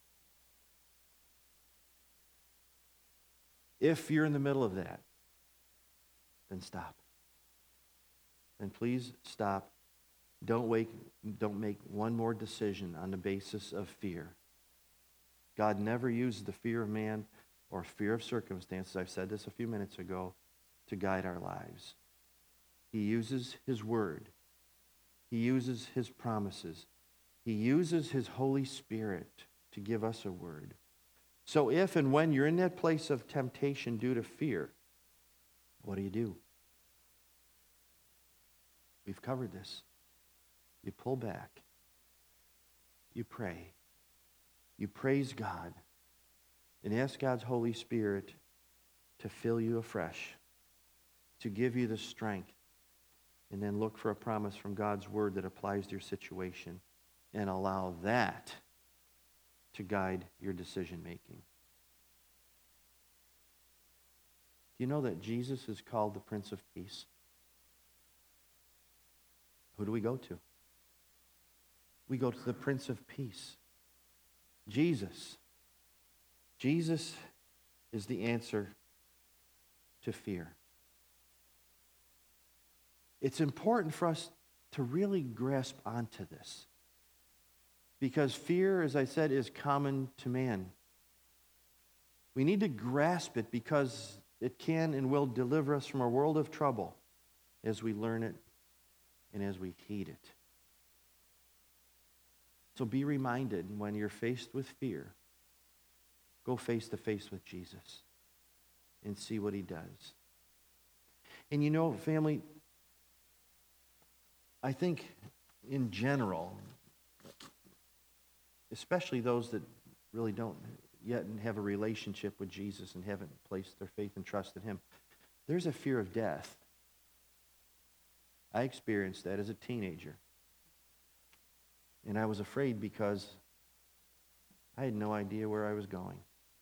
If you're in the middle of that, then stop. And please stop. Don't make one more decision on the basis of fear. God never used the fear of man or fear of circumstances, I've said this a few minutes ago, to guide our lives. He uses his word. He uses his promises. He uses his Holy Spirit to give us a word. So if and when you're in that place of temptation due to fear, what do? We've covered this. You pull back. You pray. You praise God and ask God's Holy Spirit to fill you afresh, to give you the strength, and then look for a promise from God's word that applies to your situation and allow that to guide your decision making. Do you know that Jesus is called the Prince of Peace? Who do we go to? We go to the Prince of Peace. Jesus. Jesus is the answer to fear. It's important for us to really grasp onto this. Because fear, as I said, is common to man. We need to grasp it because it can and will deliver us from a world of trouble as we learn it and as we heed it. So be reminded when you're faced with fear, go face to face with Jesus and see what he does. And family, I think in general, especially those that really don't yet have a relationship with Jesus and haven't placed their faith and trust in him, there's a fear of death. I experienced that as a teenager. And I was afraid because I had no idea where I was going.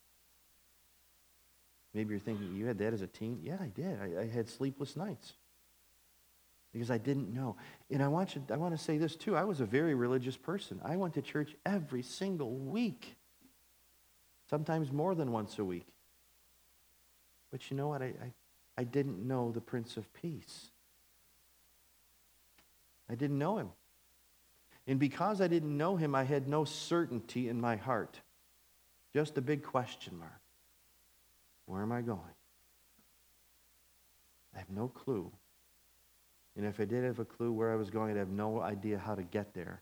Maybe you're thinking, you had that as a teen? Yeah, I did. I had sleepless nights because I didn't know. And I want to say this too. I was a very religious person. I went to church every single week, sometimes more than once a week. But you know what? I I didn't know the Prince of Peace. I didn't know him. And because I didn't know him, I had no certainty in my heart. Just a big question mark. Where am I going? I have no clue. And if I did have a clue where I was going, I'd have no idea how to get there.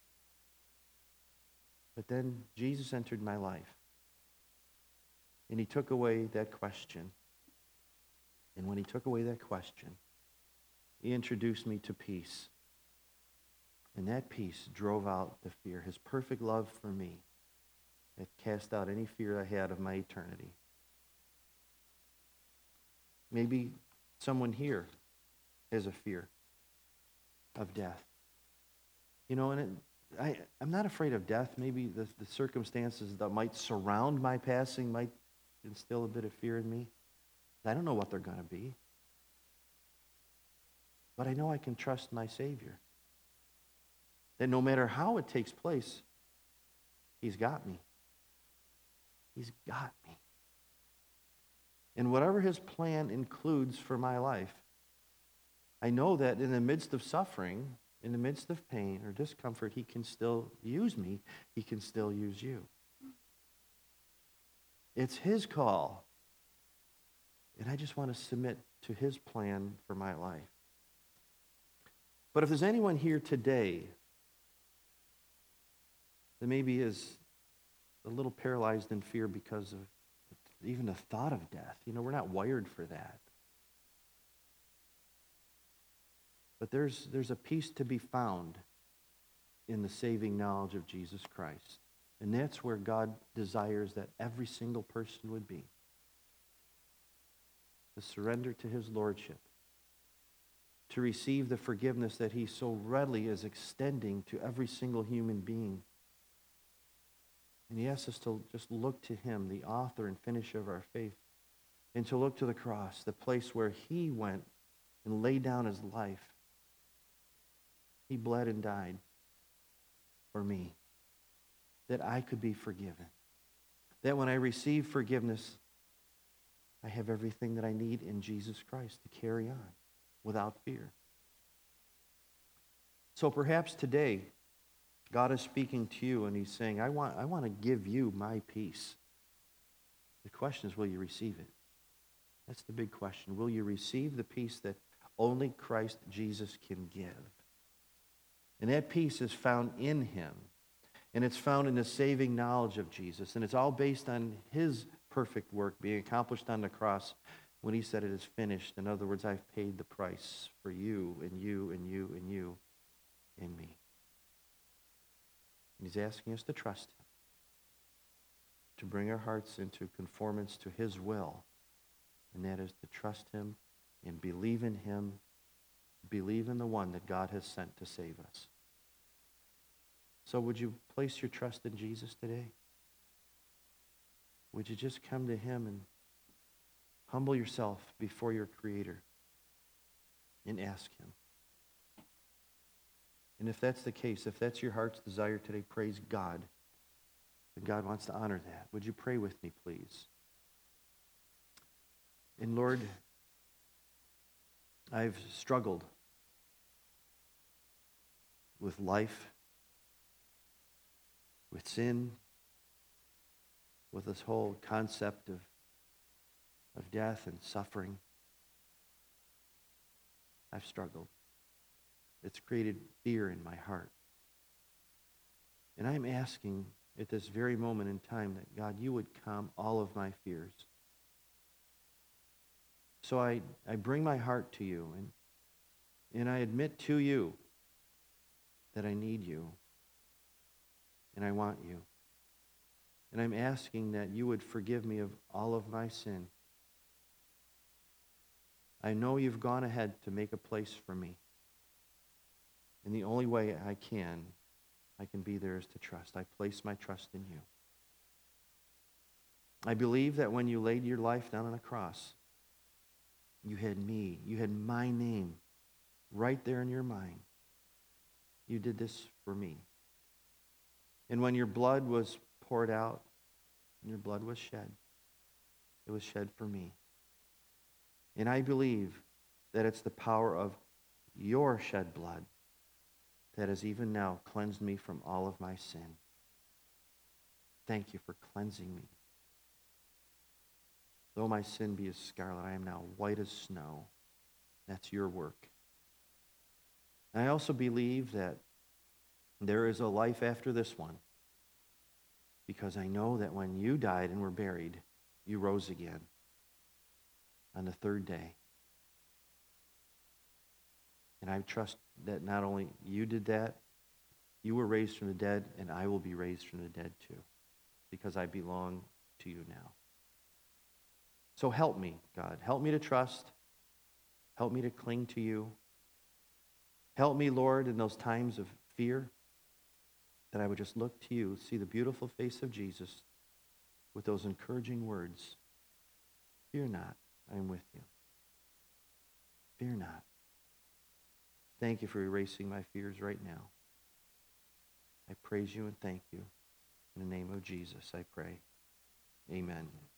But then Jesus entered my life. And he took away that question. And when he took away that question, he introduced me to peace. And that peace drove out the fear. His perfect love for me that cast out any fear I had of my eternity. Maybe someone here has a fear of death. You know, and I'm not afraid of death. Maybe the circumstances that might surround my passing might instill a bit of fear in me. I don't know what they're going to be. But I know I can trust my Savior. That no matter how it takes place, he's got me. He's got me. And whatever his plan includes for my life, I know that in the midst of suffering, in the midst of pain or discomfort, he can still use me. He can still use you. It's his call. And I just want to submit to his plan for my life. But if there's anyone here today that maybe is a little paralyzed in fear because of even the thought of death, you know, we're not wired for that. But there's a peace to be found in the saving knowledge of Jesus Christ. And that's where God desires that every single person would be. To surrender to his lordship. To receive the forgiveness that he so readily is extending to every single human being. And he asks us to just look to him, the author and finisher of our faith, and to look to the cross, the place where he went and laid down his life. He bled and died for me, that I could be forgiven. That when I receive forgiveness, I have everything that I need in Jesus Christ to carry on without fear. So perhaps today, God is speaking to you and he's saying, I want to give you my peace. The question is, will you receive it? That's the big question. Will you receive the peace that only Christ Jesus can give? And that peace is found in him. And it's found in the saving knowledge of Jesus. And it's all based on his perfect work being accomplished on the cross when he said it is finished. In other words, I've paid the price for you and you and you and you and me. And he's asking us to trust him, to bring our hearts into conformance to his will. And that is to trust him and believe in him, believe in the one that God has sent to save us. So would you place your trust in Jesus today? Would you just come to him and humble yourself before your Creator and ask him? And if that's the case, if that's your heart's desire today, praise God. And God wants to honor that. Would you pray with me, please? And Lord, I've struggled with life, with sin, with this whole concept of death and suffering. I've struggled. It's created fear in my heart. And I'm asking at this very moment in time that, God, you would calm all of my fears. So I bring my heart to you, and I admit to you that I need you, and I want you. And I'm asking that you would forgive me of all of my sin. I know you've gone ahead to make a place for me. And the only way I can be there is to trust. I place my trust in you. I believe that when you laid your life down on a cross, you had me, you had my name right there in your mind. You did this for me. And when your blood was poured out, and your blood was shed, it was shed for me. And I believe that it's the power of your shed blood that has even now cleansed me from all of my sin. Thank you for cleansing me. Though my sin be as scarlet, I am now white as snow. That's your work. And I also believe that there is a life after this one, because I know that when you died and were buried, you rose again on the third day. And I trust that not only you did that, you were raised from the dead, and I will be raised from the dead too, because I belong to you now. So help me, God. Help me to trust. Help me to cling to you. Help me, Lord, in those times of fear, that I would just look to you, see the beautiful face of Jesus with those encouraging words. Fear not, I am with you. Fear not. Thank you for erasing my fears right now. I praise you and thank you. In the name of Jesus, I pray. Amen.